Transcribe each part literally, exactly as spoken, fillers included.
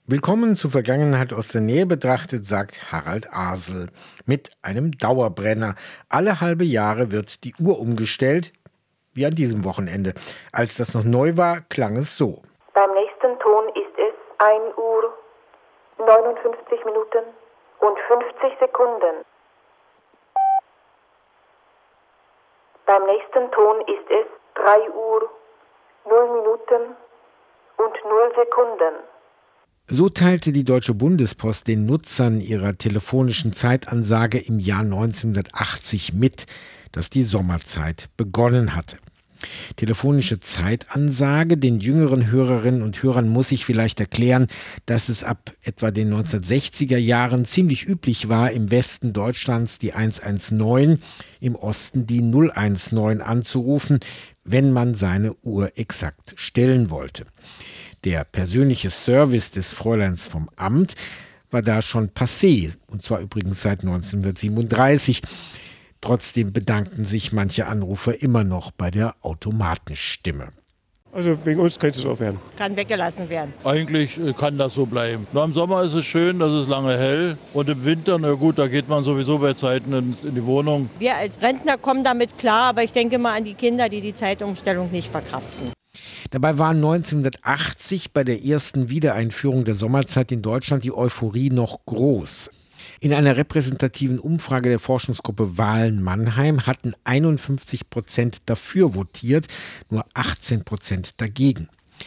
Willkommen zur Vergangenheit aus der Nähe betrachtet, sagt Harald Asel. Mit einem Dauerbrenner. Alle halbe Jahre wird die Uhr umgestellt, wie an diesem Wochenende. Als das noch neu war, klang es so. Beim nächsten Ton ist es ein Uhr, neunundfünfzig Minuten und fünfzig Sekunden. Beim nächsten Ton ist es drei Uhr, null Minuten und null Sekunden. So teilte die Deutsche Bundespost den Nutzern ihrer telefonischen Zeitansage im Jahr neunzehnhundertachtzig mit, dass die Sommerzeit begonnen hatte. Telefonische Zeitansage, den jüngeren Hörerinnen und Hörern muss ich vielleicht erklären, dass es ab etwa den neunzehnhundertsechziger Jahren ziemlich üblich war, im Westen Deutschlands die hundertneun, im Osten die null neun anzurufen, wenn man seine Uhr exakt stellen wollte. Der persönliche Service des Fräuleins vom Amt war da schon passé, und zwar übrigens seit neunzehnhundertsiebenunddreißig. Trotzdem bedankten sich manche Anrufer immer noch bei der Automatenstimme. Also wegen uns könnte es auch werden. Kann weggelassen werden. Eigentlich kann das so bleiben. Nur im Sommer ist es schön, das ist lange hell. Und im Winter, na gut, da geht man sowieso bei Zeiten in die Wohnung. Wir als Rentner kommen damit klar, aber ich denke mal an die Kinder, die die Zeitumstellung nicht verkraften. Dabei war neunzehnhundertachtzig bei der ersten Wiedereinführung der Sommerzeit in Deutschland die Euphorie noch groß. In einer repräsentativen Umfrage der Forschungsgruppe Wahlen-Mannheim hatten einundfünfzig Prozent dafür votiert, nur achtzehn Prozent dagegen.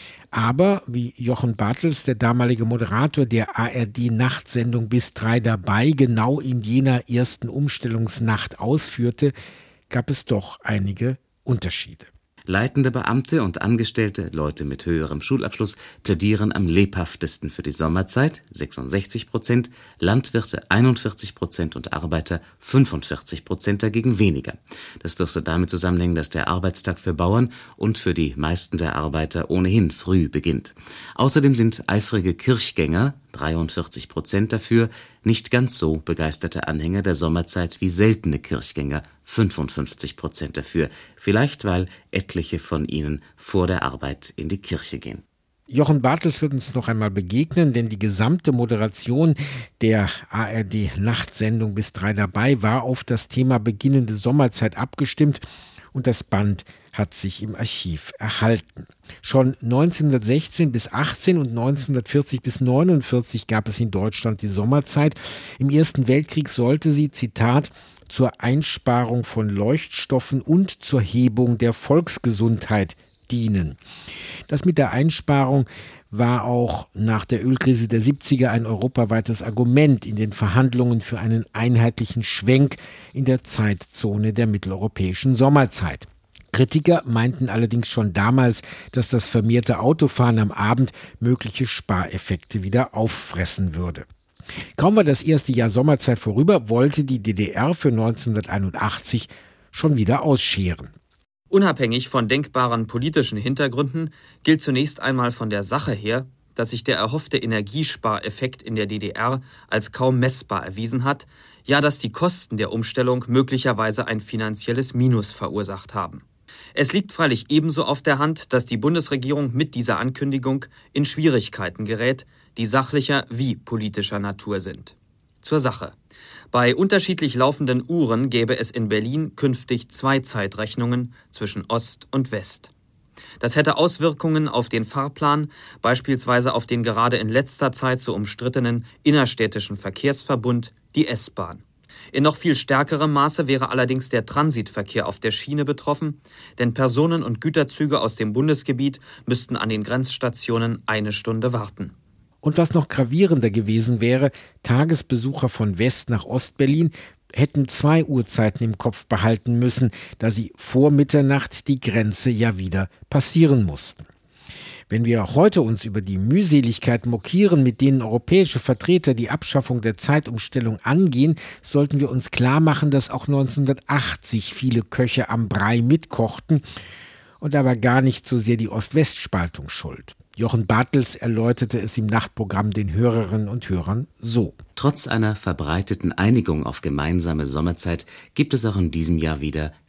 Aber, wie Jochen Bartels, der damalige Moderator der A R D-Nachtsendung Bis drei dabei, genau in jener ersten Umstellungsnacht ausführte, gab es doch einige Unterschiede. Leitende Beamte und Angestellte, Leute mit höherem Schulabschluss, plädieren am lebhaftesten für die Sommerzeit, sechsundsechzig Prozent, Landwirte einundvierzig Prozent und Arbeiter fünfundvierzig Prozent dagegen weniger. Das dürfte damit zusammenhängen, dass der Arbeitstag für Bauern und für die meisten der Arbeiter ohnehin früh beginnt. Außerdem sind eifrige Kirchgänger, dreiundvierzig Prozent dafür, nicht ganz so begeisterte Anhänger der Sommerzeit wie seltene Kirchgänger, fünfundfünfzig Prozent dafür, vielleicht weil etliche von ihnen vor der Arbeit in die Kirche gehen. Jochen Bartels wird uns noch einmal begegnen, denn die gesamte Moderation der A R D-Nachtsendung Bis drei dabei war auf das Thema beginnende Sommerzeit abgestimmt und das Band hat sich im Archiv erhalten. Schon neunzehnhundertsechzehn bis achtzehn und neunzehnhundertvierzig bis neunundvierzig gab es in Deutschland die Sommerzeit. Im Ersten Weltkrieg sollte sie, Zitat, zur Einsparung von Leuchtstoffen und zur Hebung der Volksgesundheit dienen. Das mit der Einsparung war auch nach der Ölkrise der siebziger ein europaweites Argument in den Verhandlungen für einen einheitlichen Schwenk in der Zeitzone der mitteleuropäischen Sommerzeit. Kritiker meinten allerdings schon damals, dass das vermehrte Autofahren am Abend mögliche Spareffekte wieder auffressen würde. Kaum war das erste Jahr Sommerzeit vorüber, wollte die D D R für neunzehnhunderteinundachtzig schon wieder ausscheren. Unabhängig von denkbaren politischen Hintergründen gilt zunächst einmal von der Sache her, dass sich der erhoffte Energiespareffekt in der D D R als kaum messbar erwiesen hat, ja dass die Kosten der Umstellung möglicherweise ein finanzielles Minus verursacht haben. Es liegt freilich ebenso auf der Hand, dass die Bundesregierung mit dieser Ankündigung in Schwierigkeiten gerät, die sachlicher wie politischer Natur sind. Zur Sache. Bei unterschiedlich laufenden Uhren gäbe es in Berlin künftig zwei Zeitrechnungen zwischen Ost und West. Das hätte Auswirkungen auf den Fahrplan, beispielsweise auf den gerade in letzter Zeit so umstrittenen innerstädtischen Verkehrsverbund, die S-Bahn. In noch viel stärkerem Maße wäre allerdings der Transitverkehr auf der Schiene betroffen, denn Personen- und Güterzüge aus dem Bundesgebiet müssten an den Grenzstationen eine Stunde warten. Und was noch gravierender gewesen wäre, Tagesbesucher von West nach Ostberlin hätten zwei Uhrzeiten im Kopf behalten müssen, da sie vor Mitternacht die Grenze ja wieder passieren mussten. Wenn wir heute uns über die Mühseligkeit mokieren, mit denen europäische Vertreter die Abschaffung der Zeitumstellung angehen, sollten wir uns klar machen, dass auch neunzehnhundertachtzig viele Köche am Brei mitkochten und da war gar nicht so sehr die Ost-West-Spaltung schuld. Jochen Bartels erläuterte es im Nachtprogramm den Hörerinnen und Hörern so. Trotz einer verbreiteten Einigung auf gemeinsame Sommerzeit gibt es auch in diesem Jahr wieder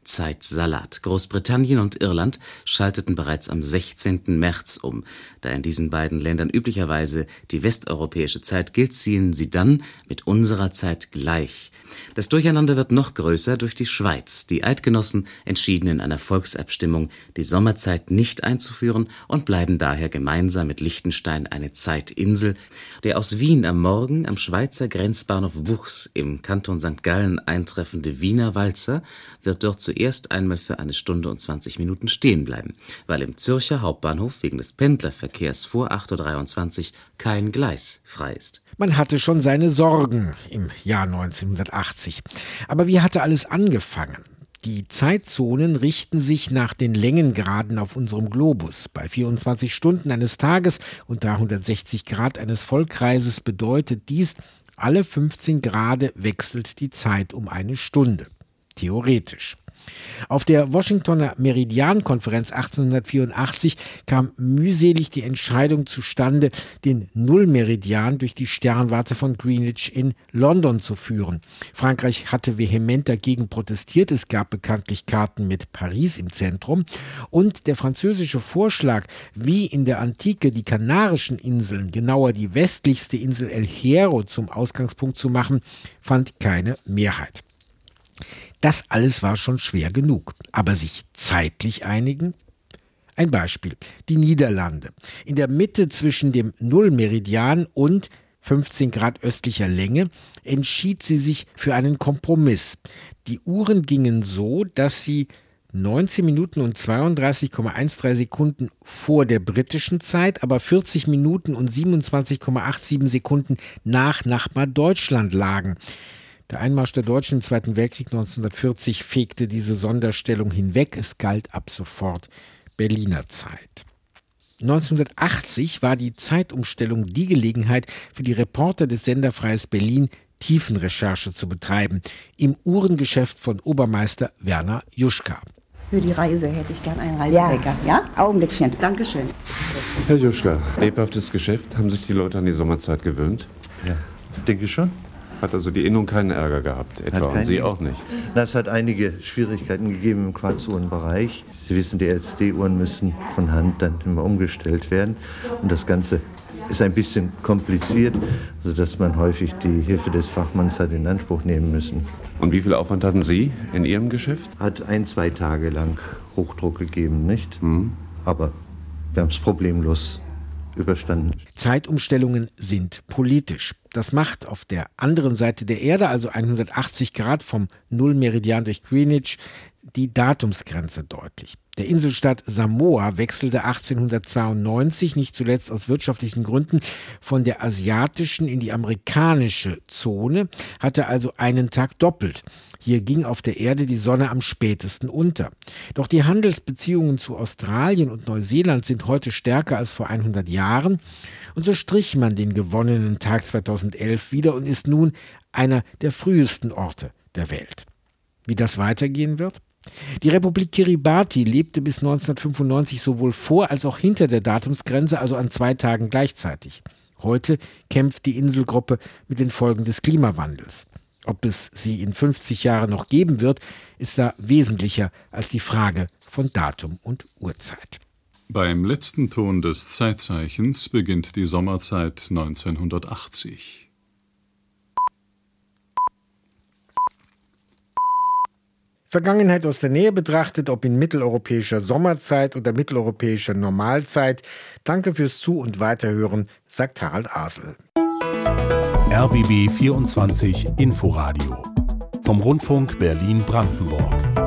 Zeitsalat. Großbritannien und Irland schalteten bereits am sechzehnten März um. Da in diesen beiden Ländern üblicherweise die westeuropäische Zeit gilt, ziehen sie dann mit unserer Zeit gleich. Das Durcheinander wird noch größer durch die Schweiz. Die Eidgenossen entschieden in einer Volksabstimmung, die Sommerzeit nicht einzuführen und bleiben daher gemeinsam mit Liechtenstein eine Zeitinsel. Der aus Wien am Morgen am Schweizer Grenzbahnhof Buchs im Kanton Sankt Gallen eintreffende Wiener Walzer wird dort zuerst einmal für eine Stunde und zwanzig Minuten stehen bleiben, weil im Zürcher Hauptbahnhof wegen des Pendlerverkehrs vor acht Uhr dreiundzwanzig kein Gleis frei ist. Man hatte schon seine Sorgen im Jahr neunzehnhundertachtzig. Aber wie hatte alles angefangen? Die Zeitzonen richten sich nach den Längengraden auf unserem Globus. Bei vierundzwanzig Stunden eines Tages und dreihundertsechzig Grad eines Vollkreises bedeutet dies, alle fünfzehn Grad wechselt die Zeit um eine Stunde. Theoretisch. Auf der Washingtoner Meridiankonferenz achtzehnhundertvierundachtzig kam mühselig die Entscheidung zustande, den Nullmeridian durch die Sternwarte von Greenwich in London zu führen. Frankreich hatte vehement dagegen protestiert. Es gab bekanntlich Karten mit Paris im Zentrum. Und der französische Vorschlag, wie in der Antike die Kanarischen Inseln, genauer die westlichste Insel El Hierro, zum Ausgangspunkt zu machen, fand keine Mehrheit. Das alles war schon schwer genug. Aber sich zeitlich einigen? Ein Beispiel. Die Niederlande. In der Mitte zwischen dem Nullmeridian und fünfzehn Grad östlicher Länge entschied sie sich für einen Kompromiss. Die Uhren gingen so, dass sie neunzehn Minuten und zweiunddreißig Komma dreizehn Sekunden vor der britischen Zeit, aber vierzig Minuten und siebenundzwanzig Komma siebenundachtzig Sekunden nach Nachbar Deutschland lagen. Der Einmarsch der Deutschen im Zweiten Weltkrieg neunzehnhundertvierzig fegte diese Sonderstellung hinweg. Es galt ab sofort Berliner Zeit. neunzehnhundertachtzig war die Zeitumstellung die Gelegenheit für die Reporter des Sender Freies Berlin, Tiefenrecherche zu betreiben. Im Uhrengeschäft von Obermeister Werner Juschka. Für die Reise hätte ich gern einen Reisewecker. Ja, ja? Augenblickchen. Dankeschön. Herr Juschka, lebhaftes Geschäft. Haben sich die Leute an die Sommerzeit gewöhnt? Ja, denke schon. Hat also die Innung keinen Ärger gehabt, etwa, und Sie auch nicht? Na, es hat einige Schwierigkeiten gegeben im Quarzuhrenbereich. Sie wissen, die L C D-Uhren müssen von Hand dann immer umgestellt werden. Und das Ganze ist ein bisschen kompliziert, sodass man häufig die Hilfe des Fachmanns hat in Anspruch nehmen müssen. Und wie viel Aufwand hatten Sie in Ihrem Geschäft? Hat ein, zwei Tage lang Hochdruck gegeben, nicht? Hm. Aber wir haben es problemlos überstanden. Zeitumstellungen sind politisch. Das macht auf der anderen Seite der Erde, also hundertachtzig Grad vom Nullmeridian durch Greenwich, die Datumsgrenze deutlich. Der Inselstaat Samoa wechselte achtzehnhundertzweiundneunzig, nicht zuletzt aus wirtschaftlichen Gründen, von der asiatischen in die amerikanische Zone, hatte also einen Tag doppelt. Hier ging auf der Erde die Sonne am spätesten unter. Doch die Handelsbeziehungen zu Australien und Neuseeland sind heute stärker als vor hundert Jahren. Und so strich man den gewonnenen Tag zweitausendelf wieder und ist nun einer der frühesten Orte der Welt. Wie das weitergehen wird? Die Republik Kiribati lebte bis neunzehnhundertfünfundneunzig sowohl vor als auch hinter der Datumsgrenze, also an zwei Tagen gleichzeitig. Heute kämpft die Inselgruppe mit den Folgen des Klimawandels. Ob es sie in fünfzig Jahren noch geben wird, ist da wesentlicher als die Frage von Datum und Uhrzeit. Beim letzten Ton des Zeitzeichens beginnt die Sommerzeit neunzehnhundertachtzig. Vergangenheit aus der Nähe betrachtet, ob in mitteleuropäischer Sommerzeit oder mitteleuropäischer Normalzeit. Danke fürs Zu- und Weiterhören, sagt Harald Asel. R B B vierundzwanzig Inforadio vom Rundfunk Berlin-Brandenburg.